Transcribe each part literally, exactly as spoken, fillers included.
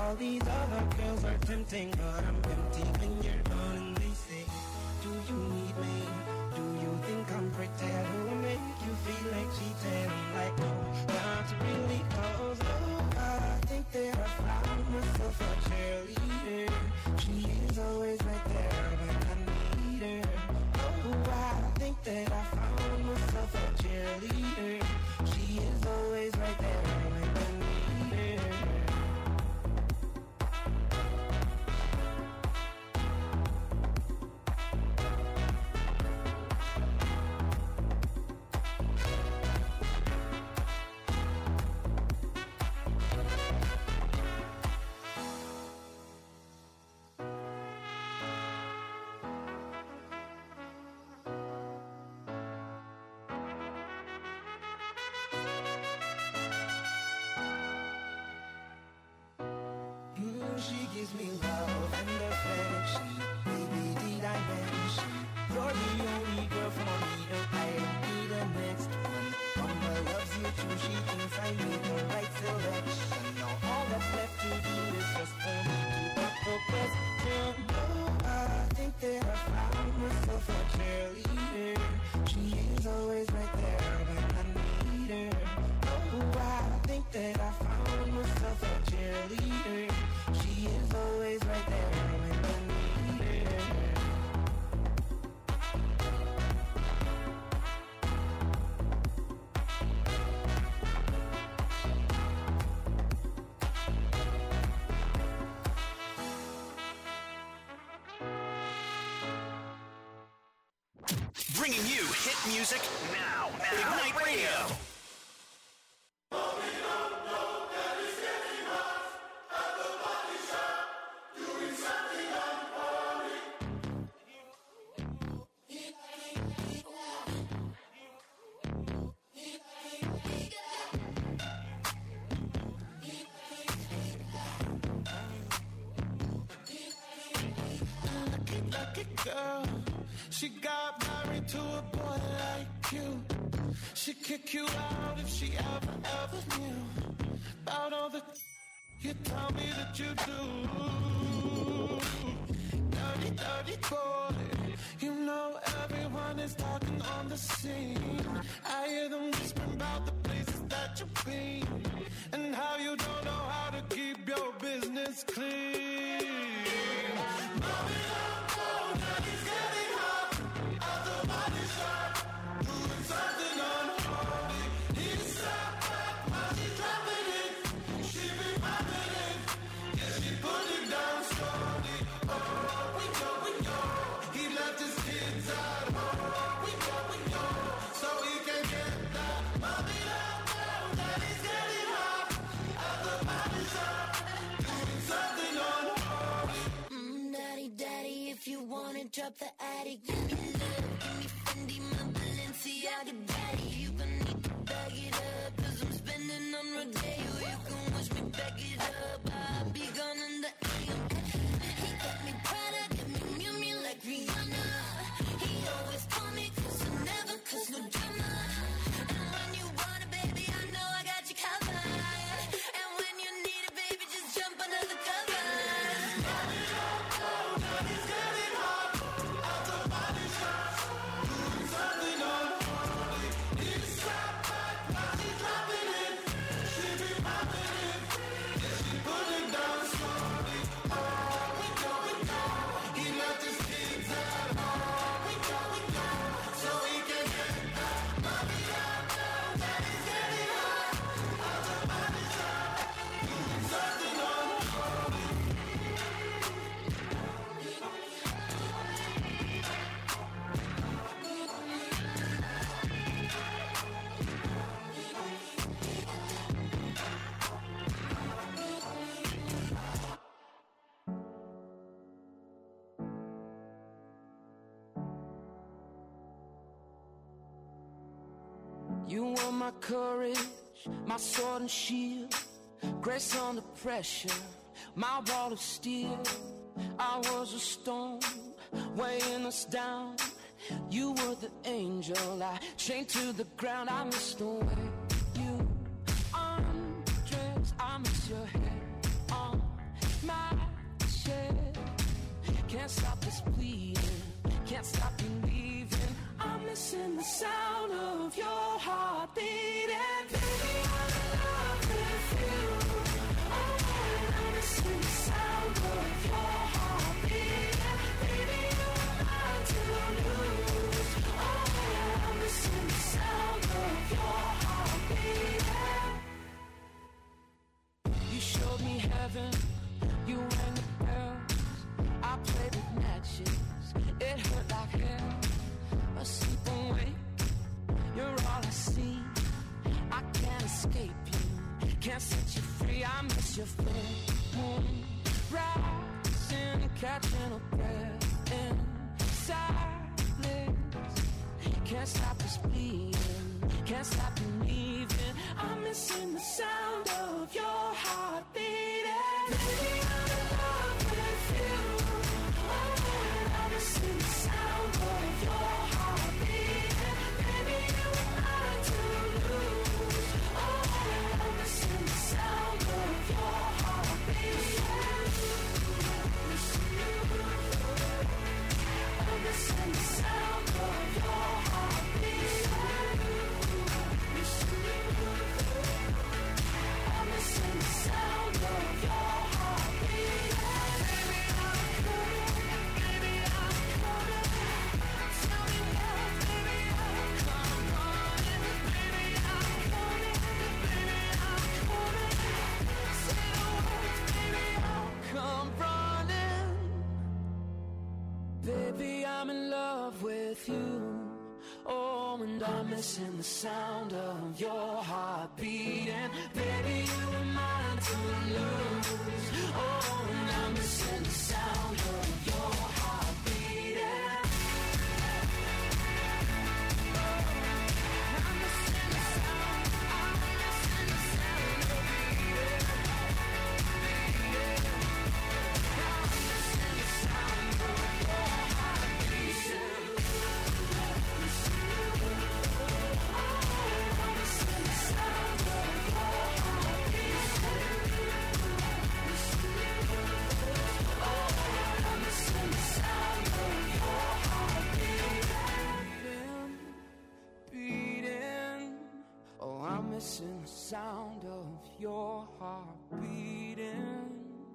All these other girls are tempting, but I'm empty when you're gone. And they say, do you need me? Do you think I'm pretty? Do I make you feel like cheating? I'm like, no, not really, cause oh, I think that I found myself a cheerleader. She is always right there when I need her. Oh, I think that I found myself a cheerleader. She is always right there when I need her. She gives me love and affection. Baby, did I mention you're the only girl for me, and I don't need the next one. Mama loves you too, she thinks I made the right selection. Now all that's left to do is just for me to put the question. Oh, I think that I found myself a cheerleader. She is always right there when I need her. Oh, I think that I found myself a cheerleader. She is always right there when I need her. Bringing you hit music now. now. Ignite Radio. Girl, she got married to a boy like you. She'd kick you out if she ever, ever knew about all the you tell me that you do. Dirty, dirty boy. You know everyone is talking on the scene. I hear them whispering about the places that you've been and how you don't know how to keep your business clean. Mommy, drop the attic, give me love, give me Fendi, my Balenciaga daddy. You gon' need to bag it up, cause I'm spending on Rodeo. You can watch me back it up, I'll be gone in the A M. He got me Prada, got me Miu Miu like Rihanna. He always call me cause I never cause no drama. And when you want it, baby, I know I got you covered. And when you need it, baby, just jump under the covers. You were my courage, my sword and shield, grace under pressure, my wall of steel. I was a storm, weighing us down. You were the angel, I chained to the ground. I miss the way you undress, I miss your hair on Can't stop this bleeding, can't stop believing. I'm missing the sound of your heart beating. Baby, I'm in love with you. Oh, I'm missing the sound of your heart beating. Baby, you are mine to lose. Oh, I'm missing the sound of your heart beating. You showed me heaven, you rang the bells. I played with matches, it hurt like hell. I sleep awake, you're all I see. I can't escape you, can't set you free. I miss your full moon rising, catching a breath in silence. Can't stop this bleeding, can't stop believing. I'm missing the sound of your heart beating. Baby, I'm in love with you. Oh, I'm missing the sound of your heart beating. Baby, you are mine to lose. Oh, I'm missing the sound of your heart beating. I'm missing the sound of your heart beating. I'm missing the sound of your heart beating. Baby, I'm coming, baby, I'm coming. Tell me now, baby, I'll come running. Baby, I'm coming, baby, I'm coming. Say the words, baby, I'll come running. Baby, I'm in love with you. Oh, and I'm missing the sound of your heart beating. Baby, you are mine to lose. Oh, and I'm missing the sound of your heart beating. I'm missing the sound, I'm missing the sound of beating. I'm missing the sound of your heart beating. Missing the sound of your heart beating.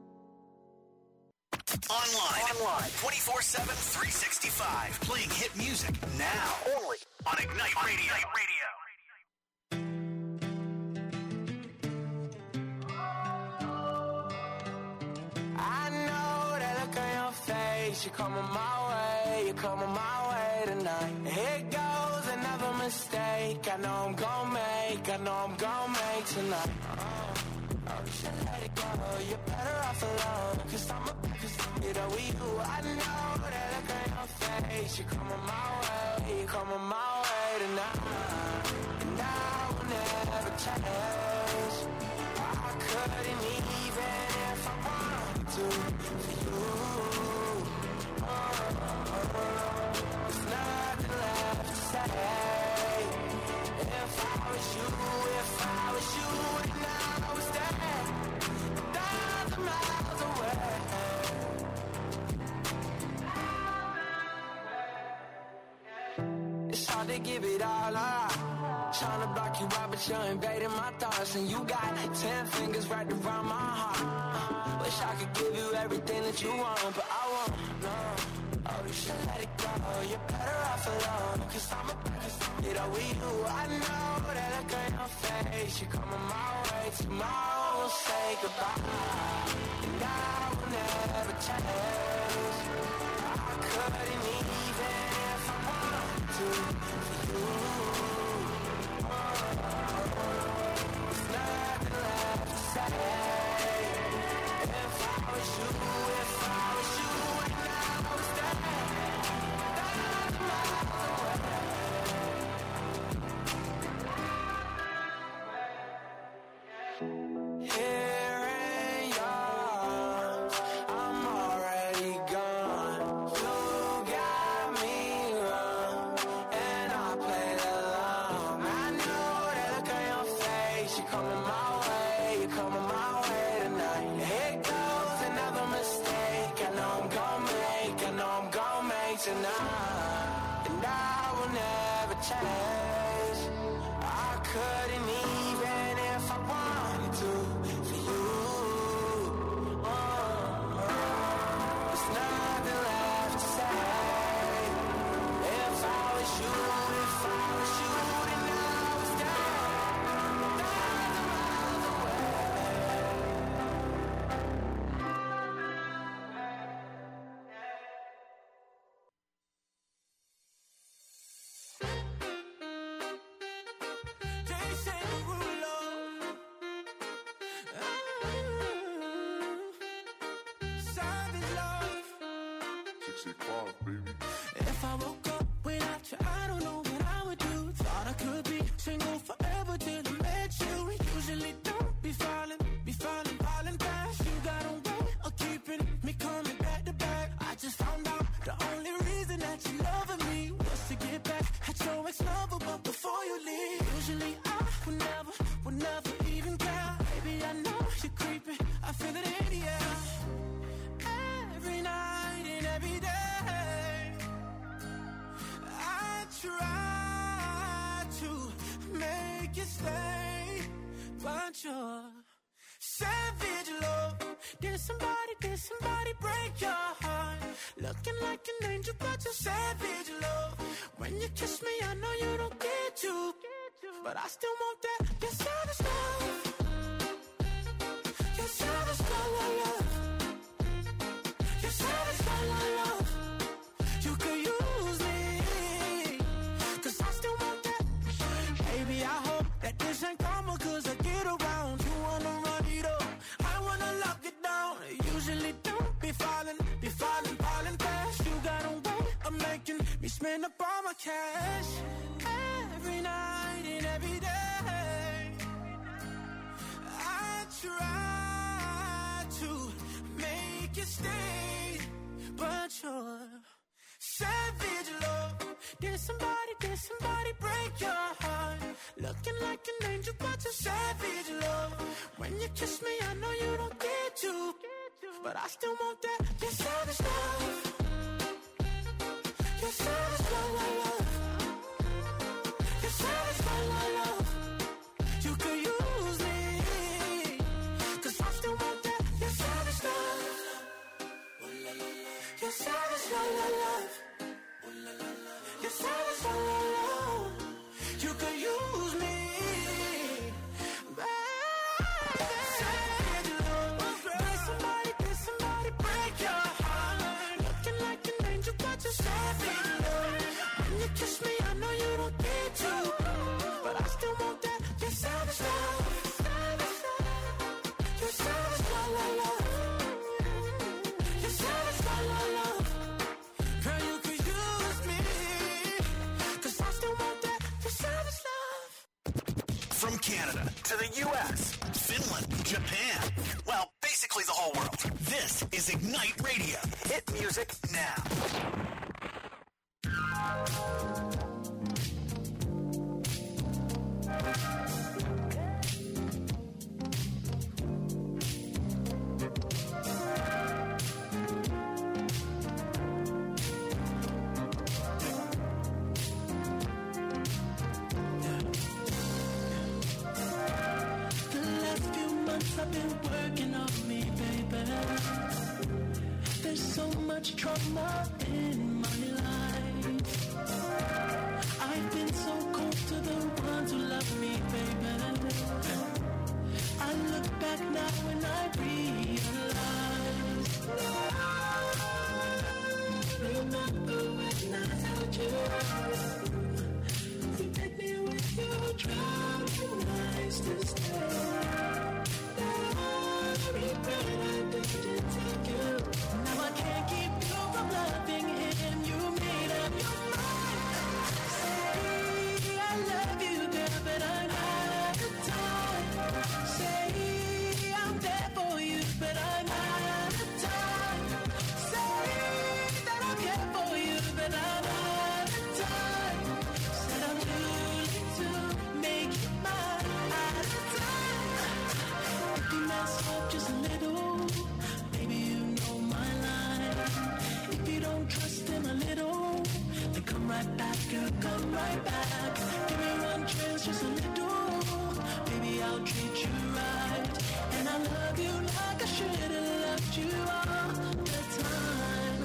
Online, Online. twenty-four seven, three sixty-five. Playing hit music now. Only on Ignite Radio. Ignite Radio. I know that look on your face. You're coming my way. You're coming my way tonight. Here goes another mistake. I know I'm gonna make. I know I'm gonna make tonight. Oh, oh, you should let it go. You're better off alone. Cause I'm a cause you know we you. I know that look on your face. You're coming my way. You're coming my way tonight. And I will never change. I couldn't even if I wanted to for you. Oh, oh, oh. There's nothing left to say. If I was you, if I was you, then I was there, a thousand miles away. It's hard to give it all up. Trying to block you out, but you're invading my thoughts. And you got ten fingers right around my heart. Wish I could give you everything that you want, but I won't, no. Oh, you should let it go. You're better off alone. Cause I'm a cause you know we you. I know that look on your face. You're coming my way. Tomorrow we'll say goodbye. And I will never change. I couldn't even if I wanted to for you. There's nothing left to say. If I was you, if I was you, and I was there, thousand miles away. Here in yours, I'm already gone. You got me wrong, and I played along. I know that look on your face. You're coming my way, you're coming my way. chase. I couldn't even if I wanted to for you. Oh, there's nothing left to say. If I was you, if I was you, then I was dead. Thousand miles away. Jason Derulo. Savage love. sixty-five, baby. If I woke up without you, I don't know what I would do. Thought I could be single forever till I met you. Usually don't be falling, be falling, falling fast. You got a way of keeping me coming back to back. I just found out the only reason that you loving me was to get back at your ex-lover, but before you leave, usually I would never, would never even care. Baby, I know you're creeping, I feel it in the air. Every night and every day, I try to make you stay, but you're savage love. Did somebody, did somebody break your heart? Looking like an angel, but you're savage love. When you kiss me, I know you don't get to, but I still want that. You're savage love. You're savage love, love. You're savage love, love. You could use me, cause I still want that. Baby, I hope that this ain't karma, cause I get around. You wanna run it up, I wanna lock it down. Usually don't be falling, be falling, falling fast. You got a way of making me spend up all my cash. Every night and every day, I try to make you stay, but you're savage love. Did somebody, did somebody break your heart? Looking like an angel, but you're savage love. When you kiss me, I know you don't get to, but I still want that. You're savage love. You're savage love, love, love. You're savage love, love, love. You could use me, cause I still want that. You're savage love. You're savage love, love, love. You're savage love, love, love. You could use me, baby. Savage love. Did somebody, did somebody break your heart? Looking like an angel, but you're savage love. When you kiss me, I know you don't get to, but I still want that. You're savage love. You're savage love, love, love. You're savage love, love, love. Girl, you could use me, cause I still want that. You're savage love. From Canada to the U S, Finland, Japan, well, basically the whole world. This is Ignite Radio. Hit music now. I've been working on me, baby. There's so much trauma in my life. I've been so cold to the ones who love me, baby. I look back now and I realize. Remember when I told you to take me with you, drowning eyes to stay. Now I can't keep you from loving him. You made up your mind. Say I love you, girl, but I'm out of time. Say I'm there for you, but I'm out of time. Say that I care for you, but I'm out of time. Said I'm too late to make you mine. Out of time. Picking myself just a little. you come right back. Give me one chance, just a little. Baby, I'll treat you right. And I love you like I should have loved you all the time.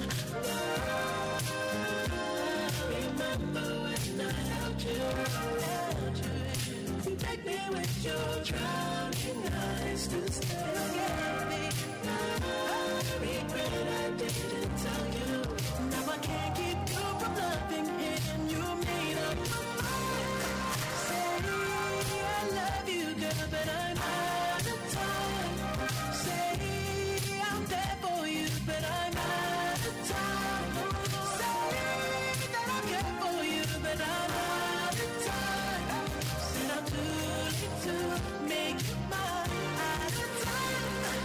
Remember when I held you, held you. You take me with your drowning eyes to stay. Get me. I regret I didn't tell you. Now I can't keep you from loving him. You made up my mind. Say I love you, girl, but I'm out of time. Say I'm there for you, but I'm out of time. Say that I care for you, but I'm out of time. Said I'm too late to make you mine. Out of time.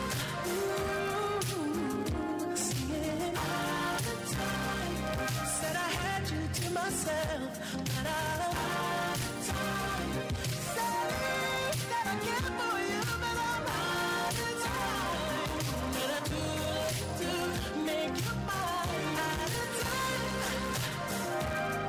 Ooh, saying out of time. Said I had you to myself, but I'm out of time. Say that I care for you, but I'm out of time. But I'm too late to make you mine. Out of time.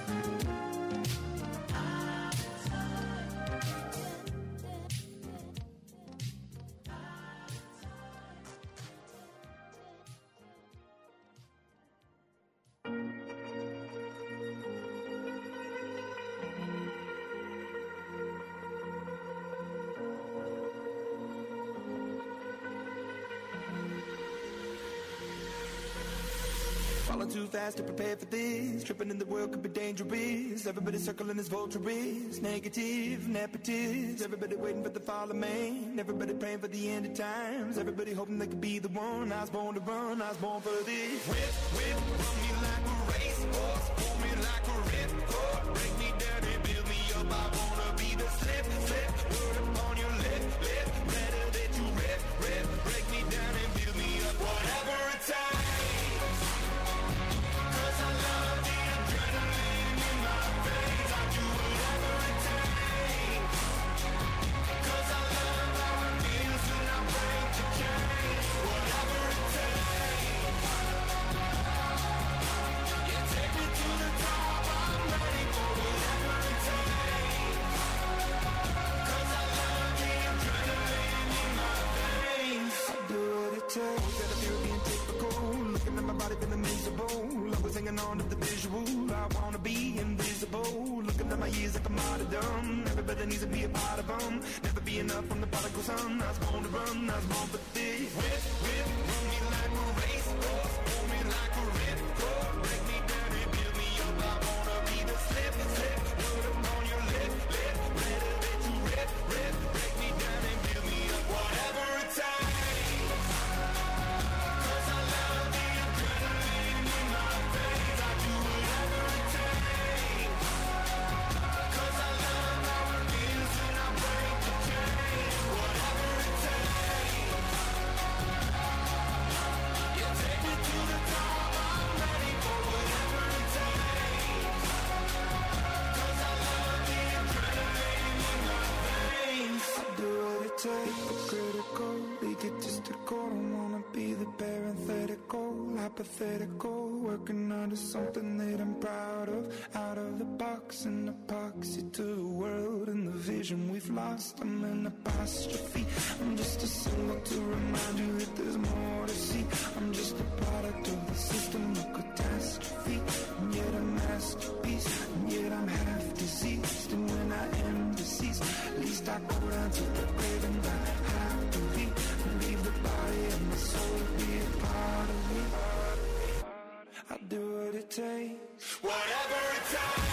Falling too fast to prepare for this. Tripping in the world could be dangerous. Everybody circling as vultures. Negative, nepotist. Everybody waiting for the fall of man. Everybody praying for the end of times. Everybody hoping they could be the one. I was born to run, I was born for this. Whip, whip, run me like a racehorse. Pull me like a ripcord. Break me down and build me up. I wanna be the slip, slip. Word upon your lip, lip. Better that you rip, rip. Break me down and build me up. Whatever it takes. Hanging on to the visual, I wanna be invisible. Looking at my years like I'm martyrdom. Everybody needs to be a part of them. Never be enough from the prodigal son. I was born to run, I was born for this. Whip, whip, run me like a racehorse. Pull me like a ripcord. Break me down and build me up. I wanna be the slip, slip. Word upon your lip, lip. Better that you rip, rip. Break me down and build me up. Whatever it takes. Hypocritical, egotistical, don't wanna be the parenthetical, hypothetical, working under something that I'm proud of, out of the box, an epoxy to the world and the vision we've lost. I'm an apostrophe, I'm just a symbol to remind you that there's more to see. I'm just a product of the system of catastrophe, and yet a masterpiece, and yet I'm half deceased. And when I am deceased, at least I go down to the grave and I have to be, and leave the body and my soul to be a part of me. I do what it takes, whatever it takes.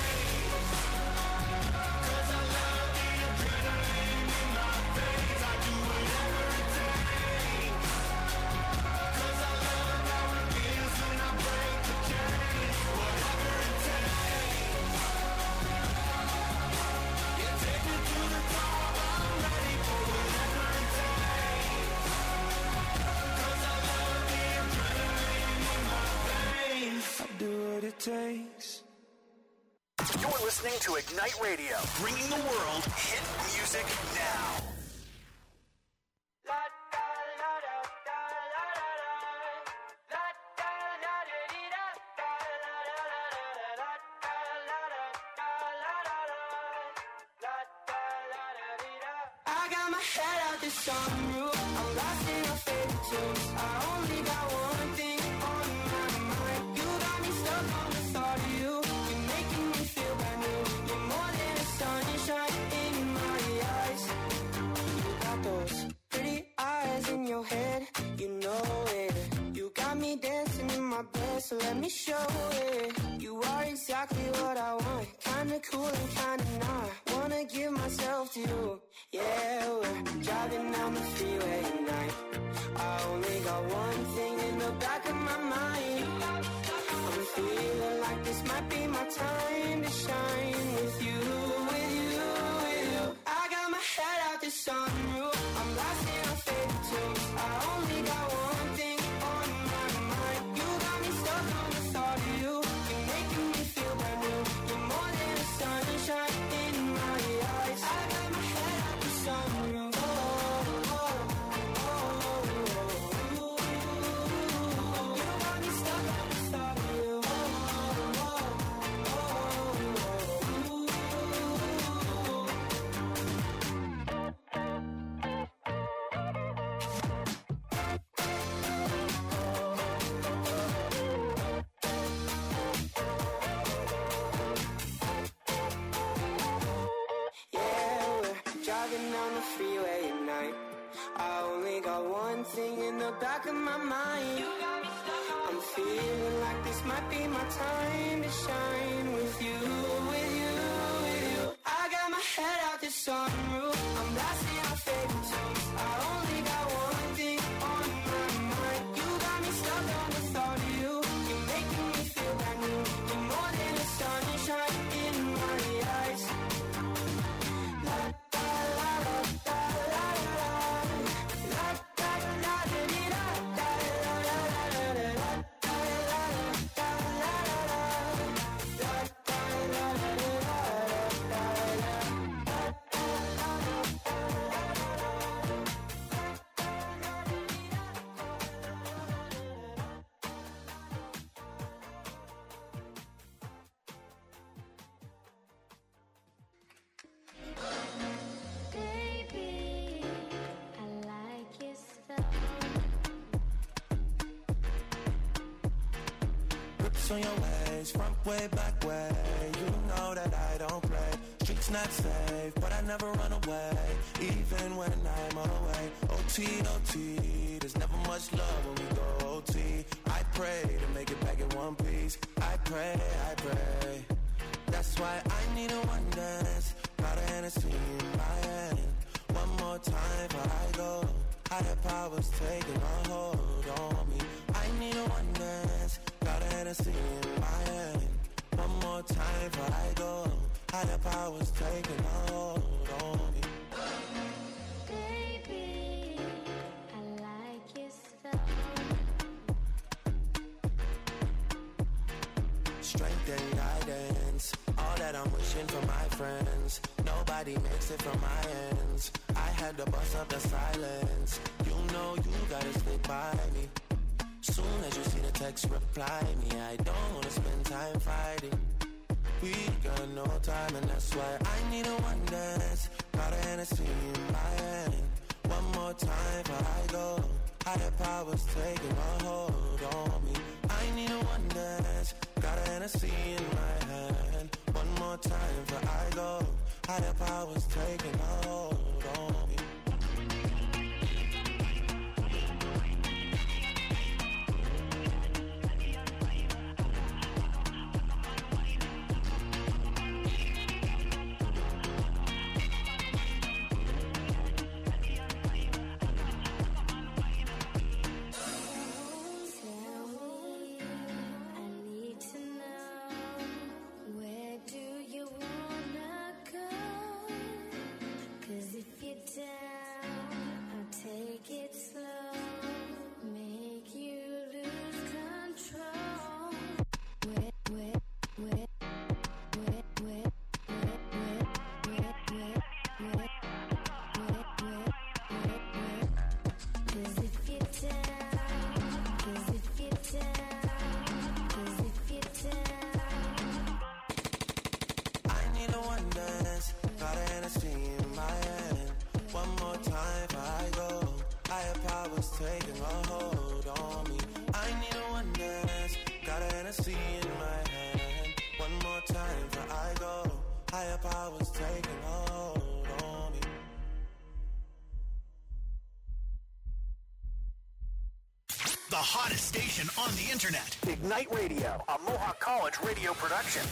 Takes. You're listening to Ignite Radio, bringing the world hit music now. got my head out the sunroof. I'm lost in your favorite tunes. I only got one thing on my mind. You got me stuck on the thought of you. You're making me feel brand new. You're more than a sunshine in my eyes. You got those pretty eyes in your head. You know it. You got me dancing in my bed, so let me show it. You are exactly what I want. Kinda cool and kinda not. Wanna give myself to you. Yeah, we're driving down the freeway at night. I only got one thing in the back of my mind. I'm feeling like this might be my time to shine with you, with you, with you. I got my head out the sunroof. I'm lost in our favorite tunes. I only got one thing on my mind. You got me stuck on the thought of you. You're making me feel brand new. You're more than a sunshine in my eyes. I got my head out the sunroof. Oh, oh, oh, oh, oh. You got me stuck on the thought of you. Oh, oh, oh, yeah, we're driving down the freeway at night. I only got one thing in the back of my mind. I'm feeling like this might be my time to shine with you, with you, with you. I got my head out the sunroof. I'm lost in our favorite tunes. I only got one thing on my mind. You got me stuck on the thought of you. You're making me feel brand new. You're more than a sunshine in my eyes. La da la la da la la la da la da di da da la la la la la da la la da la la la da la la la Baby, I like your stuff. Whips on your ways, front way, back way. You know that I don't play. Streets not safe, but I never run away, even when I'm away. O T, O T, there's never much love when we go O T. I pray to make it back in one piece. I pray, I pray. That's why I need a one dance. Got a Hennessy in my hand. One more time before I go. Higher powers taking a hold on me. I need a one dance. Got a Hennessy in my hand. One more time before I go. Higher powers taking a hold on me. Baby, I like your stuff. Strength and guidance, all that I'm wishing for my friends. Nobody makes it from my ends. I had to bust up the silence. You know you gotta stick by me. Soon as you see the text, reply me. I don't wanna spend time fighting. We got no time, and that's why I need a one dance. Got a Hennessy in my hand. One more time before I go. Higher powers taking a hold on me. I need a one dance. Got a Hennessy in my hand. One more time before I go. Higher powers taking a hold on me. Tell me, I need to know, where do you wanna go? 'Cause if you're down taking a hold on me. I need a one dance, got a Hennessy in my hand. One more time before I go, higher powers taking a hold on me. The hottest station on the internet. Ignite Radio, a Mohawk College radio production.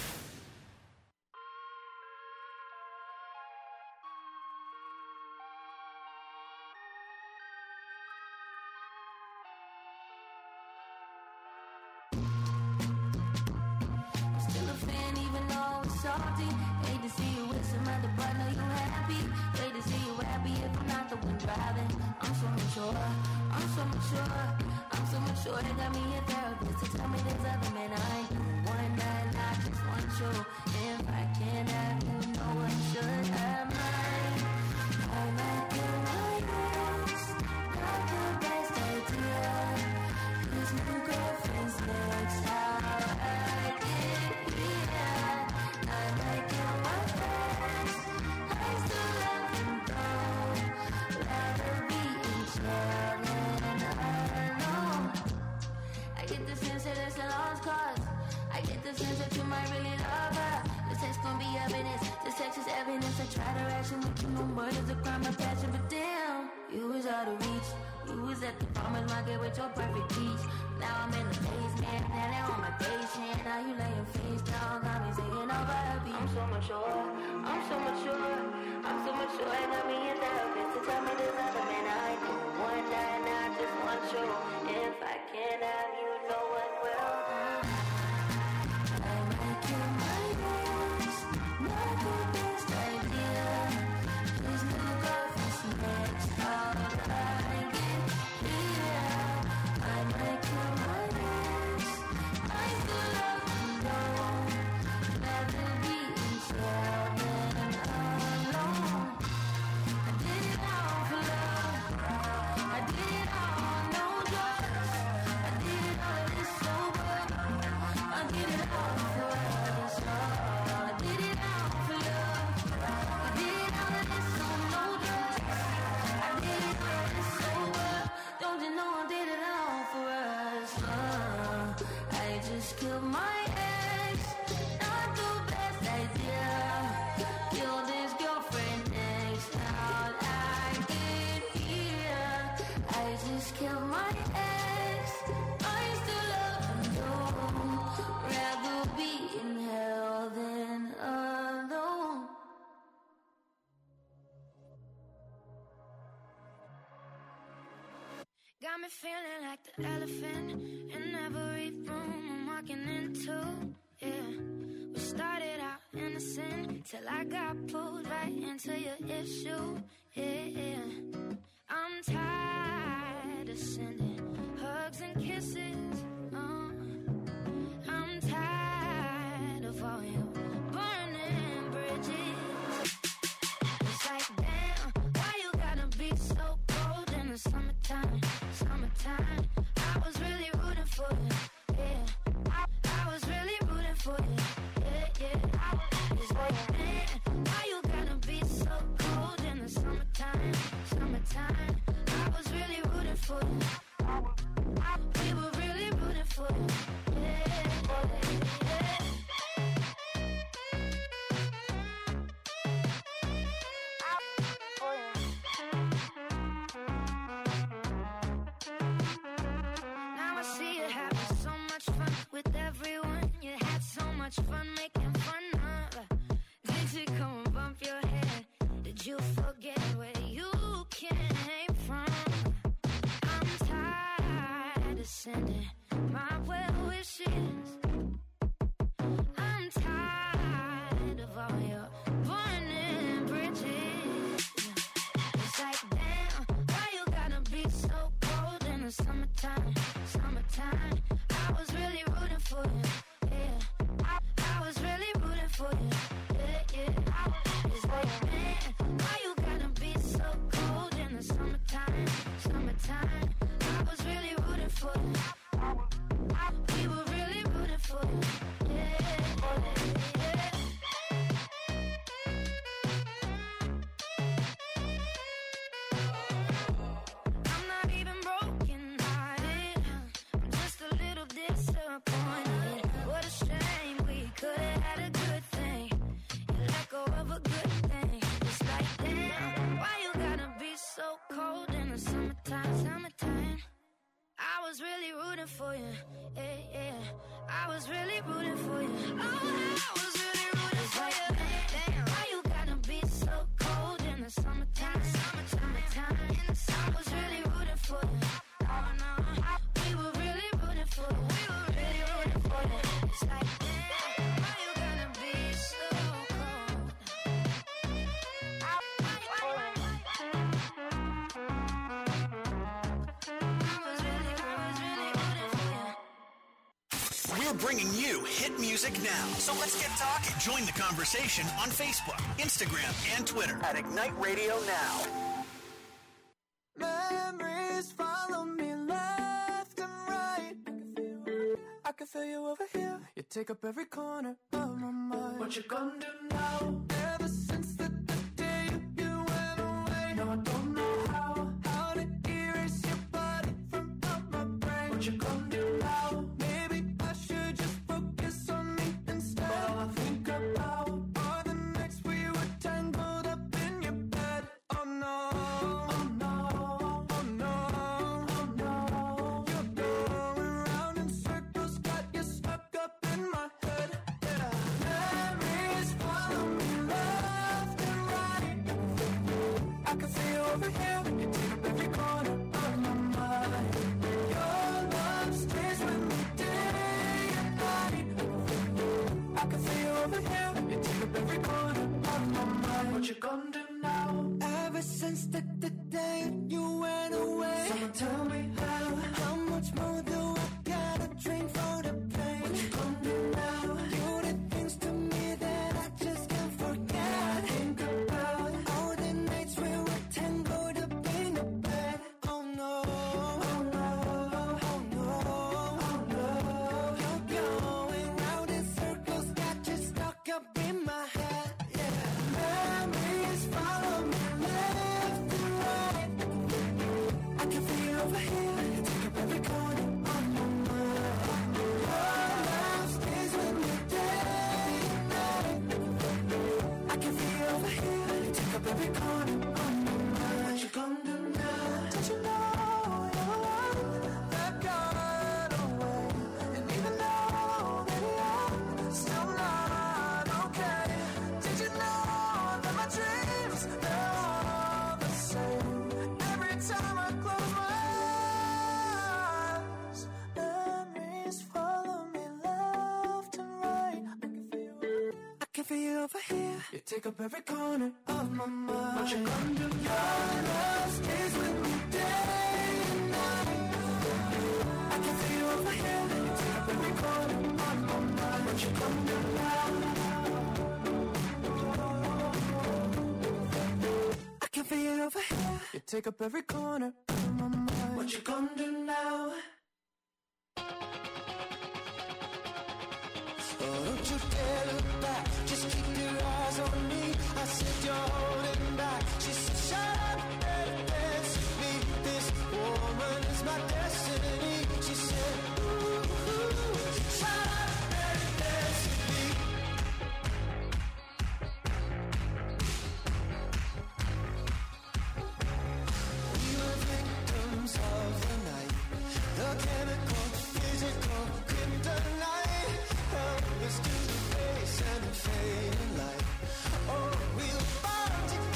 Still a fan even though it's salty. Hate to see you with some other, but know you happy. Hate to see you happy if I'm not the one driving. I'm so mature, I'm so mature. I'm so mature, they got me a therapist to tell me there's other men I ain't doing one night, I just want you. If I can't have you, know what should I mind? I like it like this, not the best idea. These new girlfriends next, how I get here. I like it like this, I still love them though. Rather be in jail than alone. I get the sense that it's a lost cause. I get the sense that you might really love her. The sex gon' be evidence. The sex is evidence. I try to ration with you. No murder's a crime of passion, but damn, you was out of reach. You was at the farmer's market with your perfect peach. Now I'm in the basement. Now they're on my patient. Now you laying face down. Got me singing over a beat. I'm so mature. I'm so mature. I'm so mature. I got me a therapist to tell me there's other men I do. One night, I just want you. If I can't have you, no one will. I like you like this, not the best idea. There's no girlfriend's next, how I get here. I like you like this, I still love you though. Rather be in jail than alone. I did it all for love. I did it all, no drugs. I did it all this sober. I did it all for others. I did it all for love. I did all of this on no drugs. I did it all this sober. Don't you know I did it all for us? Uh, I just killed my ex. Not the best idea. Killed his girlfriend next. How'd I get here? I just killed my ex. I still love him though. Rather be in hell than alone. Got me feeling like the elephant in every room I'm walking into. Yeah, we started out innocent till I got pulled right into your issue. Yeah, I'm tired of sending hugs and kisses. Uh, I'm tired of all your burning bridges. It's like, damn, why you gotta be so cold in the summertime? Summertime, I was really rooting for you. Yeah, I, I was really rooting for you. Yeah, yeah. It's like, man, why you gotta be so cold in the summertime? Summertime, I was really rooting for you. We were really rooting for you. Yeah, yeah. Now I see you having so much fun with everyone. You had so much fun making fun of. Did you come and bump your head? Did you forget where you came from? I'm tired of sending my well wishes. I'm tired of all your burning bridges. It's like, damn, why you gotta be so cold in the summertime? Summertime, I was really rooting for you. Yeah, I, I was really rooting for you. Yeah, yeah. It's like, man, why you gotta be so cold in the summertime? Summertime, I was really rooting for you. We were really was really rooting for you. Yeah, yeah. I was really rooting for you. Oh, I was really rooting for you. Damn, why you gotta be so cold in the summertime? Summertime, summertime. In the summer, I was really rooting for you. Oh no, we were really rooting for you. We were really rooting for you. It's like, damn, why you gotta be so cold? We're bringing you hit music now. So let's get talking. Join the conversation on Facebook, Instagram, and Twitter at Ignite Radio Now. Memories follow me left and right. I can feel you over here. You take up every corner of my mind. What you gonna do now? Ever since the, the day you, you went away. No, I don't know how. How to erase your body from out my brain. What you gonna do now? Maybe I should just focus on me instead. All I think about are the nights we were tangled up in your bed. Oh no. Oh no. Oh no. Oh no. You're going round in circles, got you stuck up in my head. Yeah. Memories follow me left and right. I can see you over here. You take up every corner of my mind. Your love stays with me day and night. I can see you over here. You take up every corner of my mind. What you gonna do now? Ever since the, the day you went away. Someone tell me how. How much more do I gotta drink for the pain? What you gonna do now? You did things to me that I just can't forget. I think about all the nights we were tangled up in the bed. Oh no. Oh no. Oh no. Oh no. You're going round in circles, got you stuck up in my head. Yeah. Memories follow me left and right. I can feel you over here. You take up every corner of my mind. Your love stays with me day and night. I can feel you over here. You take up every corner of my mind. What you gonna do now? Did you know your love that got away? And even though maybe I'm still not okay, did you know that my dreams, they're all the same? Every time I close my eyes, memories follow me left and right. I can feel you. I can feel you over here. You take up every corner of my mind. What you gonna do? Your love stays with me day and night. I can feel you over here. You take up every corner of my mind. What you gonna do now? I can feel you over here. You take up every corner of my mind. What you gonna do now? Oh, don't you dare look back. Just keep your eyes on me. I said you're holding back. She said, shut up and dance with me. This woman is my destiny. She said, ooh, ooh, shut up and dance with me. We were victims of the night. The chemical, physical, kryptonite. Help us to the face and the fading light. Oh, we'll find together.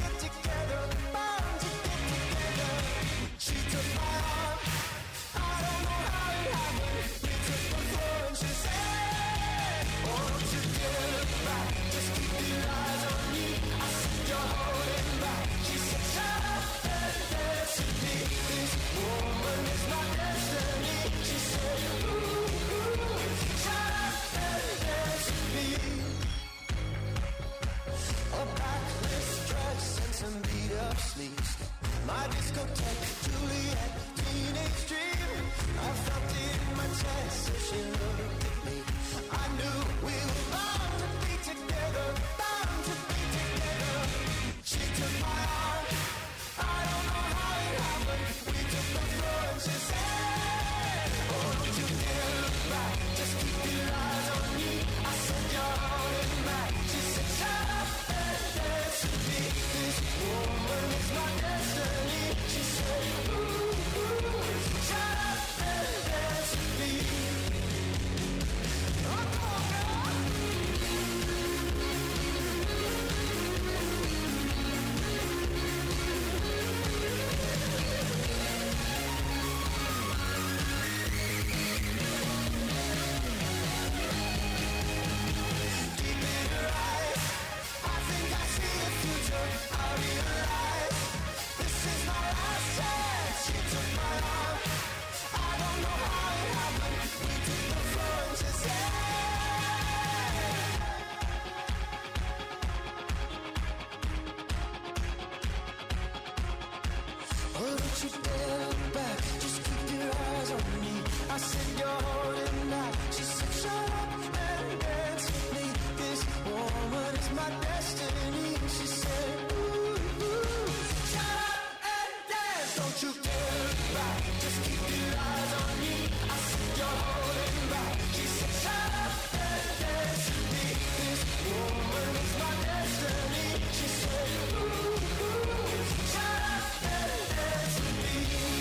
said, you're holding back. She said, shut up and dance with me. This woman is my destiny. She said, ooh, ooh, shut up and dance. Don't you dare look back. Just keep your eyes on me. I said, you're holding back. She said, shut up and dance with me. This woman is my destiny. She said, ooh, ooh, shut up and dance with me.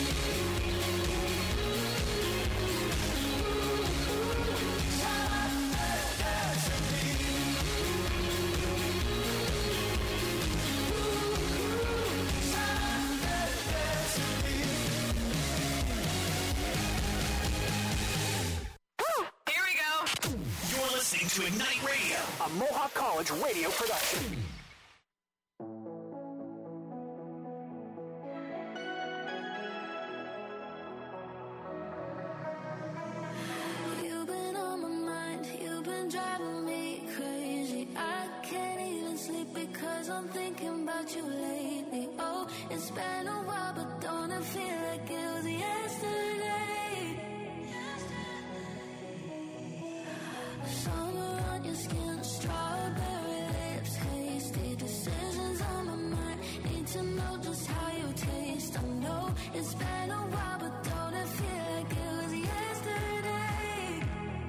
Listening to Ignite Radio, a Mohawk College radio production. You've been on my mind, you've been driving me crazy. I can't even sleep because I'm thinking about you lately. Oh, it's been a while, but don't it feel like it was yesterday? Summer on your skin, strawberry lips, hasty decisions on my mind. Need to know just how you taste. I know it's been a while, but don't it feel like it was yesterday?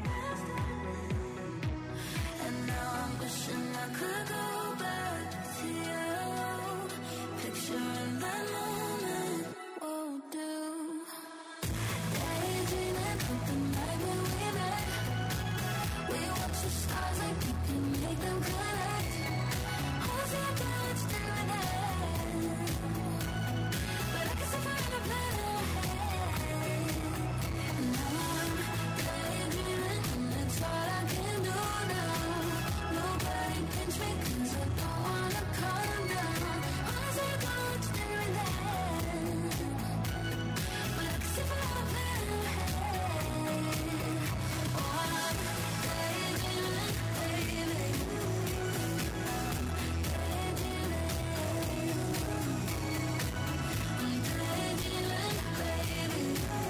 And now I'm wishing I could go back to you. Picturing that moment won't do. Daydreaming of the night when we met. We watch the stars like we can make them connect. Who's your girl? It's doing it. But I guess I find a better head. And now I'm daydreaming, and it's all I can do now. Nobody pinch me 'cause I don't wanna calm down. Who's your girl? It's doing it. But I guess I find a better head. Oh, I'm daydreaming, baby. I'm daydreaming, baby.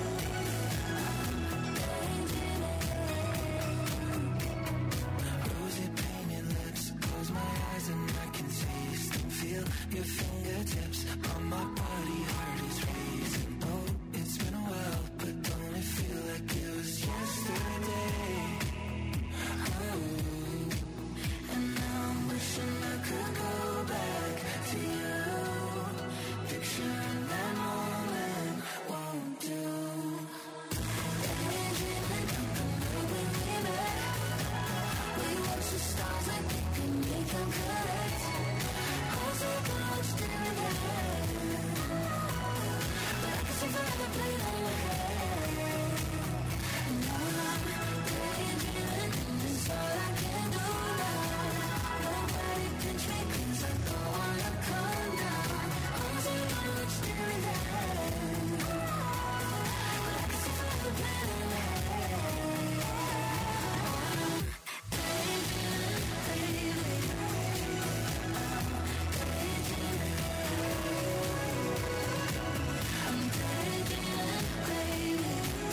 Rosy painted lips, close my eyes and I can taste and feel your fingertips on my body, heart is racing. Oh, it's been a while, but don't it feel like it was yesterday? Oh, and now I'm wishing I could go back to you. Picturing that moment won't do. Daydreaming of the night when we met. We watch the stars like we can make them connect. Who's your girl? It's doing it. But I guess I've never played on my head. And now I'm daydreaming, and it's all I can do now. Nobody pinch me 'cause I don't wanna calm down. Who's your girl? It's doing it. But I guess I've never played on my head. Daydreaming, baby. I'm daydreaming, baby.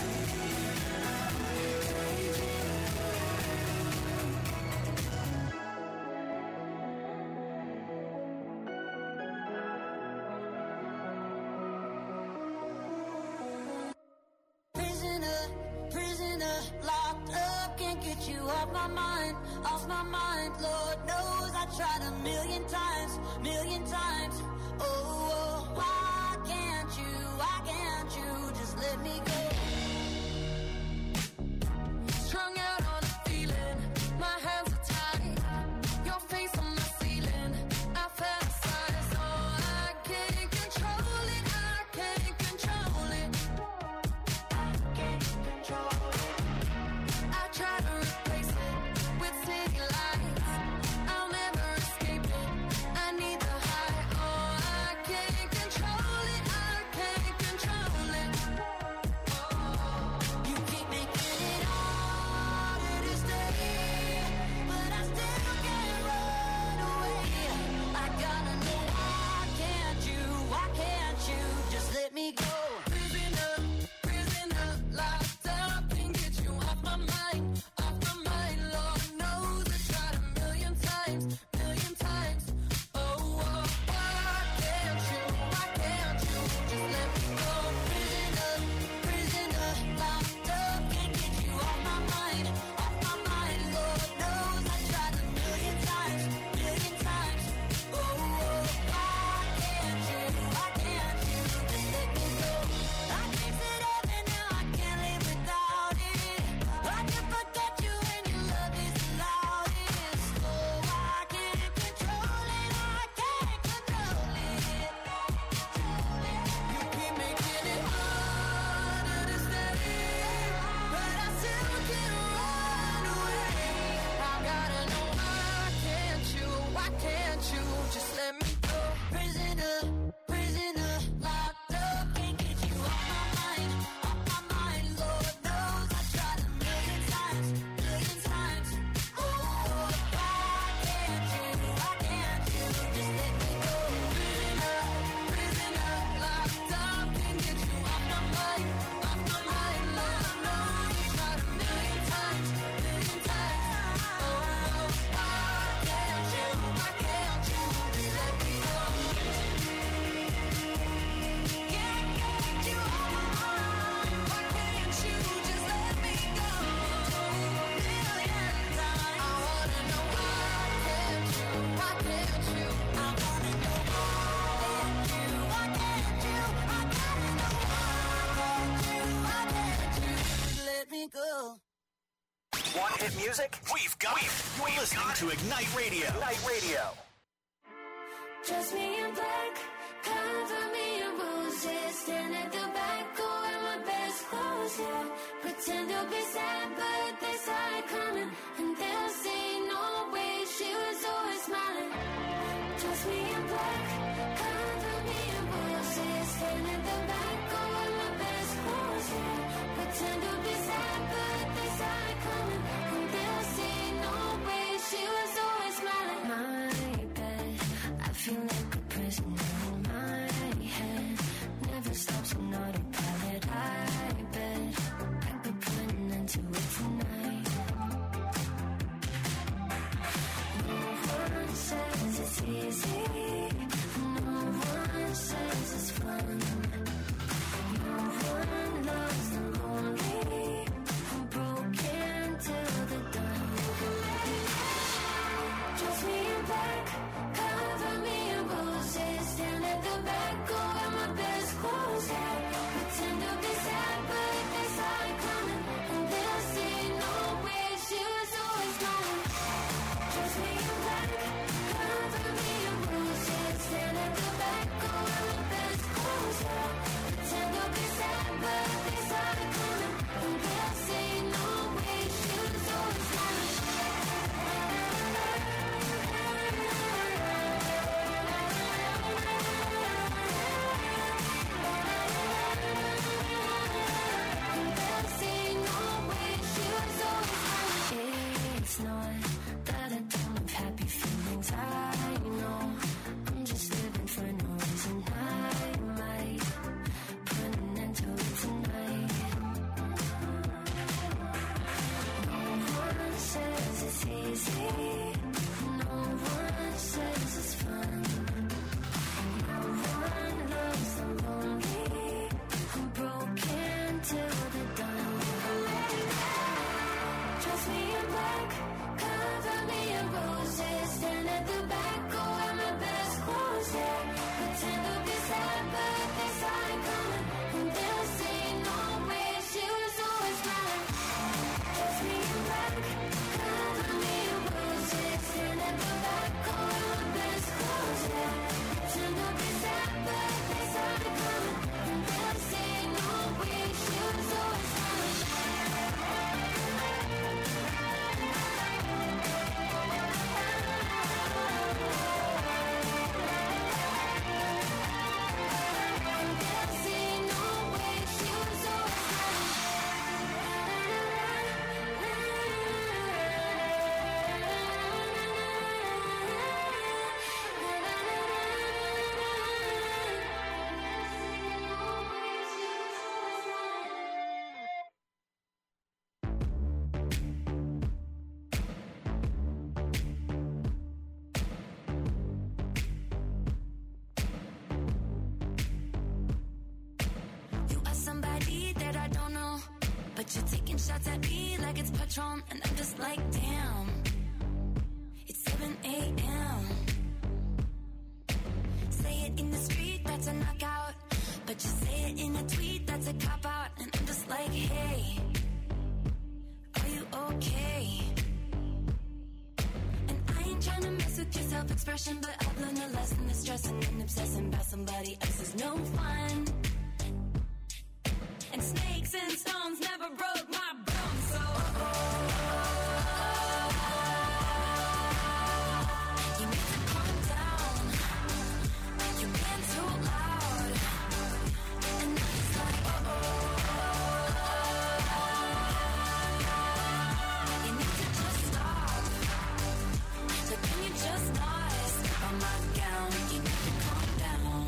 Prisoner, prisoner, locked up, can't get you off my mind, off my mind. Lord knows I tried a million times, million times. Oh, oh, why can't you, why can't you just let me go? Strung out on a feeling, my hands are tied. Your face on the ceiling, I fantasize. Oh, I can't control it, I can't control it. I can't control it. I try to replace it with city lights. I'll never escape it. I need the high. Oh, twinkle. Want hit music? We've got it. You're listening to Ignite Radio. Ignite Radio. Dress me in black, cover me in roses. Stand at the back, go wear my best clothes, yeah. Pretend you'll be sad, but they saw it coming. And they'll say, no way, she was always smiling. Dress me in black, cover me in roses. Stand at the back, go wear my best clothes, yeah. Pretend you'll be sad, but they saw it coming. And they'll say, no way, she was always smiling. My bed, I feel like a prisoner in my head. Never stops, I'm not a pilot. I bet I could put an end to it tonight. No one says it's easy. No one says it's fun. No one loves the lonely. I'm broken till the dawn. Dress me in black, cover me in roses. Stand at the back, go wear my best clothes, yeah. Pretend to be sad, but they saw it coming. And they'll say, no way, she was always gone. Dress me in black, cover me in roses. Stand at the back, go wear my best clothes, yeah. Pretend to be sad, but they saw it coming. And they'll say, no way, she was always gone. It's not that I don't have happy feelings, I know. I'm just living for no reason. I might put an end to it tonight. No one says it's easy. No one says it's fun. No one loves the lonely. I'm broken till the dawn. Dress me in black, cover me in roses. Stand at the back, go wear my best clothes, yeah. Pretend to be sad, but they saw it coming. And they'll say, no way, she was always smiling. Dress me in black, cover me in roses. Stand at the back, go wear my best clothes, yeah. Pretend to be sad, but they saw it coming. And they'll say, no way, she was always smiling. Somebody that I don't know, but you're taking shots at me like it's Patron, and I'm just like, damn, it's seven a.m. Say it in the street, that's a knockout, but you say it in a tweet, that's a cop-out, and I'm just like, hey, are you okay? And I ain't trying to mess with your self-expression, but I've learned a lesson that stressing and obsessing about somebody else is no fun. And snakes and stones never broke my bones, so you need to calm down. You're being too loud, and I'm just like, you need to just stop. So can you just not step on my gown? You need to calm down.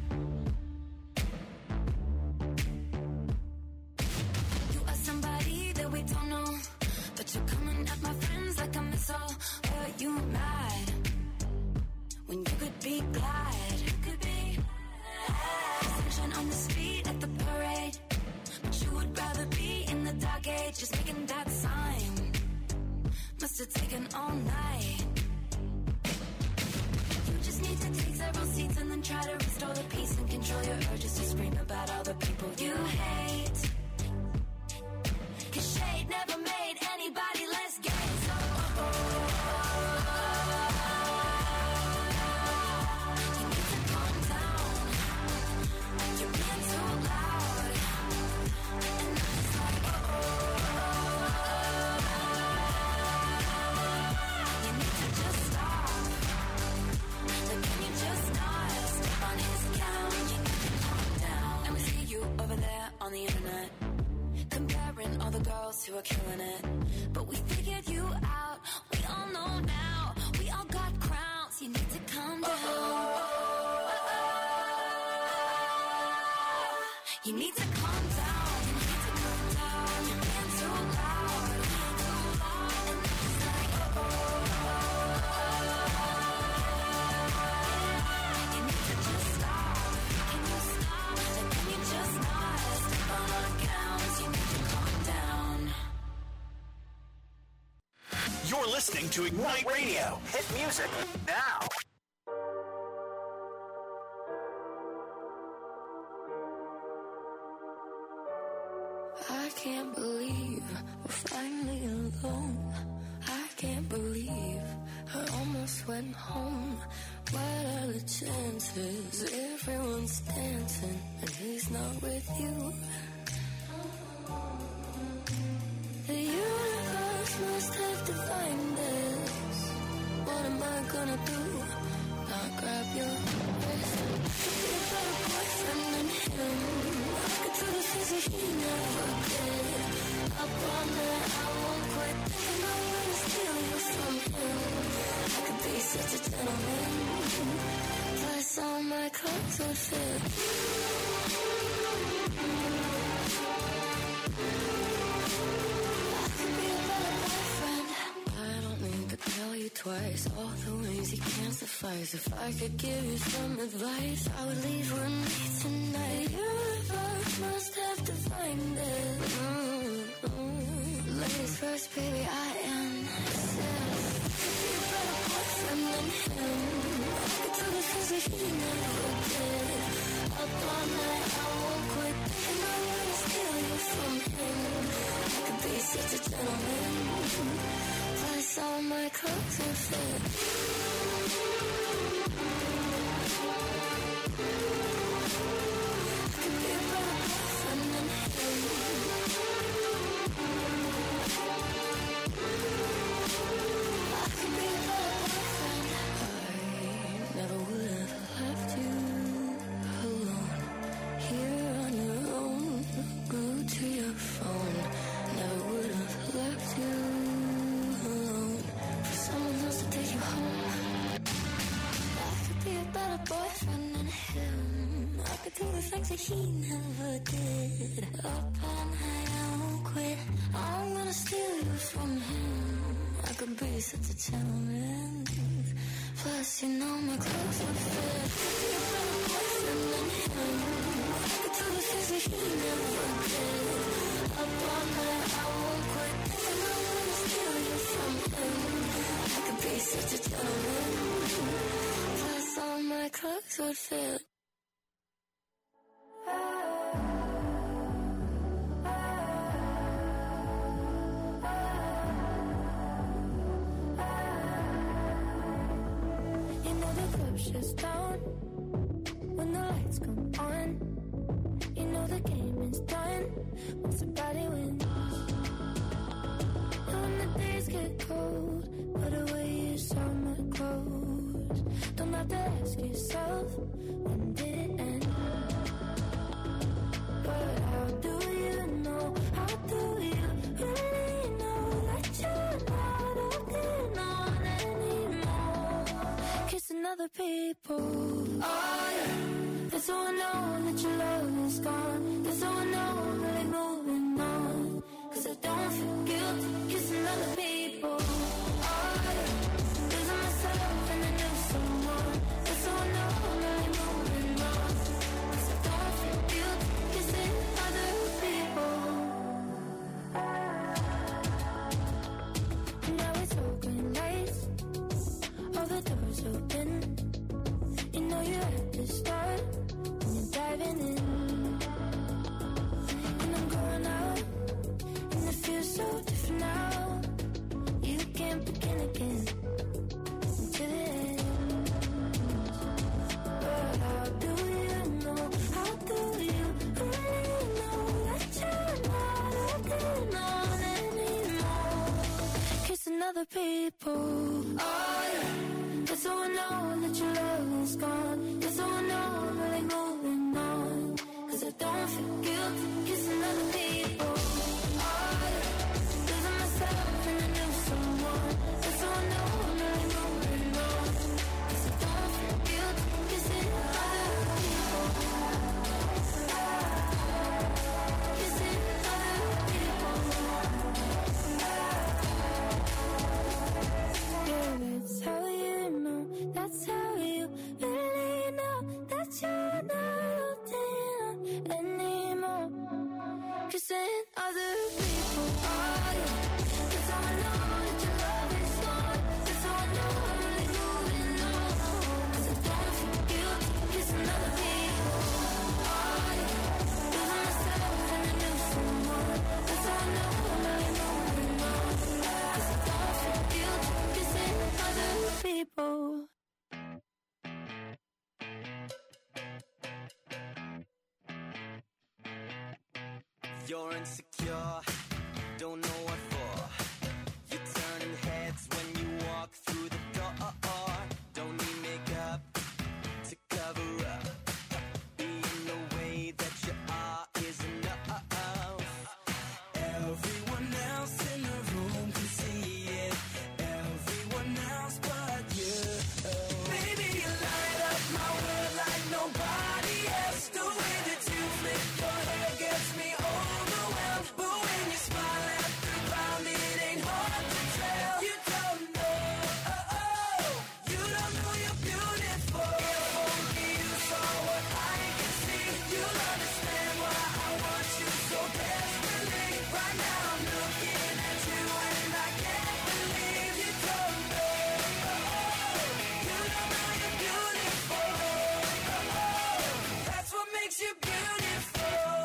Somebody that we don't know, but you're coming at my friends like a missile. Are you mad when you could be glad? You could be sunshine on the street at the parade, but you would rather be in the dark age, just making that sign. Must have taken all night. You just need to take several seats and then try to restore the peace and control your urges to scream about all the people you hate. 'Cause never made anybody less gay. So, oh, oh. You need to calm down. You're being too loud. And I'm just like, oh, oh. You need to just stop. Like, can you just not step on his count? You need to calm down. And we see you over there on the internet, comparing all the girls who are killing it. But we figured you out. We all know now. We all got crowns. You need to calm down. You need to calm down. You need to calm down. You're being too loud. Too loud. And it's like, oh, you need to just stop. Can you stop? Like, can you just not step on our gowns? You need to calm down. You're listening to Ignite Radio. Hit music now. I can't believe we're finally alone. I can't believe I almost went home. What are the chances? Everyone's dancing and he's not with you. The universe must have defined this. What am I gonna do? Not grab your wrist. Be a better boyfriend than him. I could do the things that he never did. Up on that, I won't quit. Thinking I'm gonna steal you from him. I could be such a gentleman. Plus all my clothes would fit. I could be a better boyfriend. I don't need to tell you twice all the ways you can't suffice. If I could give you some advice, I would leave with me tonight. The universe must have defined it. Mm-hmm. Ladies first, baby, I am obsessed. Be a better boyfriend than him. I could do the things that he never did. Up all night, I won't quit. Thinking I'm gonna steal you from him. I could be such a gentleman. Plus all my clothes would fit. I could be a better boyfriend than him. I could be a better boyfriend. I never would have left you alone. Here on your own, glued to your phone. Never would have left you alone for someone else to take you home. I could be a better boyfriend than him. I could do the things that he never did. Up all night, I won't quit. I'm gonna steal you from him. I could be such a gentleman. Plus, you know my clothes would fit. Be a better boyfriend than him. I could do the things that he never did. Up all night, I won't quit. Thinking I'm gonna steal you from him. I could be such a gentleman. Plus, all my clothes would fit. You know the club shuts down when the lights come on. You know the game is done when somebody wins. And when the days get cold, put away your summer clothes. Don't have to ask yourself, when did it end? But how do you know, how do you really know that you're not holding on anymore? Kissing other people. Oh yeah. There's so I know that your love is gone. There's so I know that I'm moving on. so different now. You can't begin again until it ends. But how do you know? How do you really know that you're not looking on anymore? Kissing other people. Oh yeah. Yes, so I know that your love is gone. Yes, so I know I'm really moving on. Cause I don't feel guilty kissing other people. Oh yeah. Losing myself in a new someone. Yes, so I know I'm really moving on. Cause I don't feel guilty kissing other people. Kissing other people. Yeah, that's how you know. That's how you really know that you're not holding on anymore. Kissing other people. Oh yeah. That's how I know that your love is gone. That's how I know I'm really moving on. Cause I don't feel guilty kissing other people. Oh yeah. Losing myself in a new someone. That's how I know I'm really moving on. Cause I don't feel guilty kissing other people. You're insecure, don't know what for. You're turning heads when you walk through the door. Don't need makeup to cover up. Being the way that you are is enough. Everyone else in the room can see it. Everyone else but you. Baby, you light up my world like nobody else. The way that you flip your hair gets me overwhelmed. But when you smile at the ground, it ain't hard to tell. You don't know, oh, oh, you don't know you're beautiful. If only you saw what I can see, you'll understand why I want you so desperately. Right now I'm looking at you and I can't believe you don't know, oh, oh, you don't know you're beautiful. Oh, oh, that's what makes you beautiful.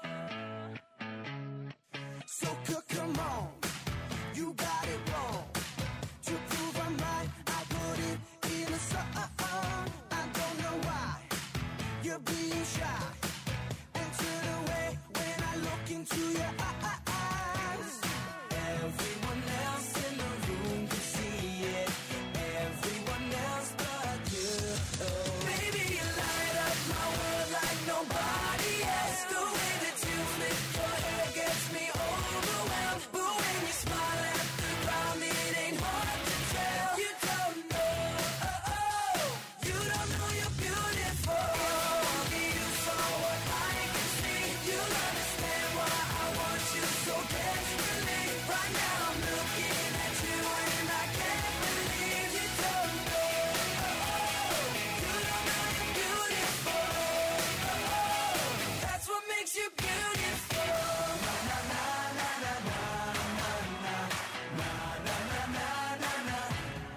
So c- come on, you got it wrong. To prove I'm right, I put it in a song. I don't know why you're being shy and turn away when I look into your eyes. Everyone else in the room can see it. Everyone else but you. Baby, you light up my world like nobody else. The way that you flip your hair gets me overwhelmed. But when you smile at the ground, it ain't hard to tell. You don't know, oh, oh, you don't know you're beautiful. If only you saw what I can see, you'll understand why I want you so desperately. Right now I'm looking at you and I can't believe you don't know, oh, oh, you don't know you're beautiful. Oh, oh, that's what makes you beautiful. Na na na na na na na na na na na na na na.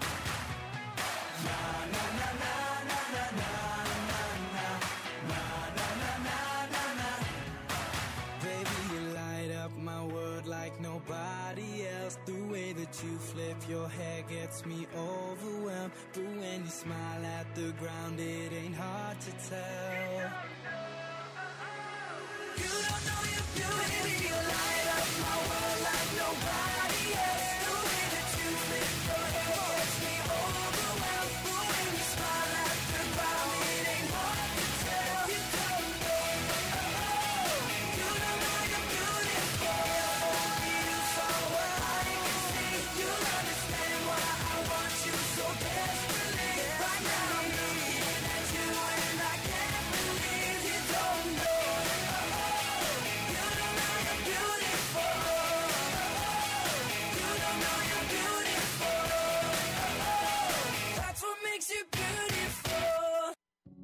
Na na na na na na na na na. Na na na na na na. Baby, you light up my world like nobody else. The way that you flip your hair gets me overwhelmed. But when you smile at the ground, it ain't hard to tell. You don't know you're beautiful. Baby, you light up my world like nobody else. The way that you flip your hair gets me overwhelmed. But when you smile at the ground, it ain't hard to tell. You don't know, oh, oh, you don't know you're beautiful. If only you saw what I can see, you'll understand why I want you so desperately. Right now I'm looking at you and I can't believe you don't know, oh, oh, you don't know you're beautiful. Oh, you don't know you're beautiful. Oh, that's what makes you beautiful.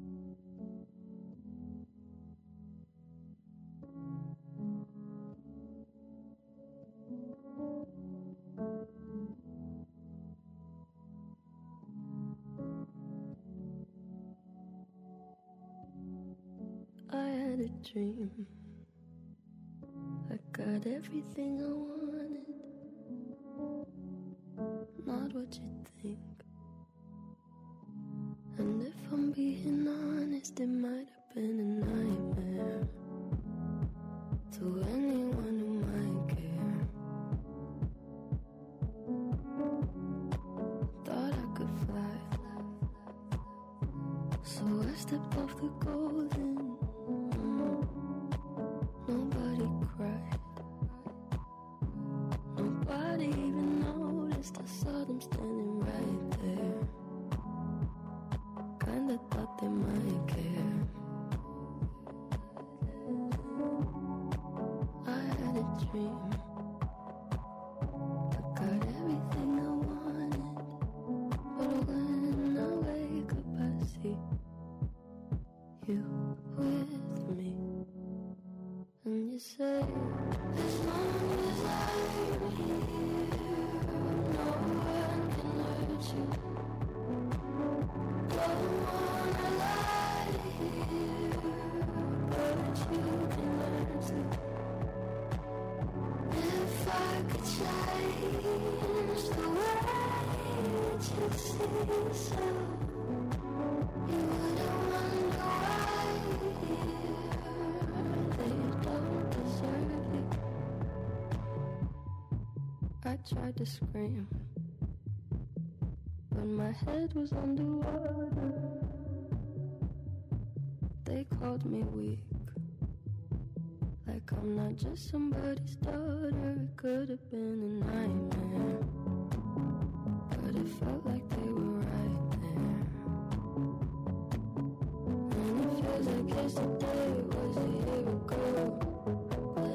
I had a dream. I got everything I wanted. what you think. And if I'm being honest, it might have been a nightmare to anyone who might care. Thought I could fly, so I stepped off the golden. Mm. Nobody cried, nobody even noticed. I saw them standing right there. Kinda thought they might care. I had a dream, I got everything I wanted, but when I wake up I see you with me. And you say, as long as I'm here, no one can hurt you. Don't wanna lie here, but you can learn to. If I could change the way that you see yourself, you wouldn't wonder why they don't deserve you. I tried to scream, but my head was underwater. They called me weak, like I'm not just somebody's daughter. It could have been a nightmare, but it felt like they were right there. And it feels like yesterday was a year ago.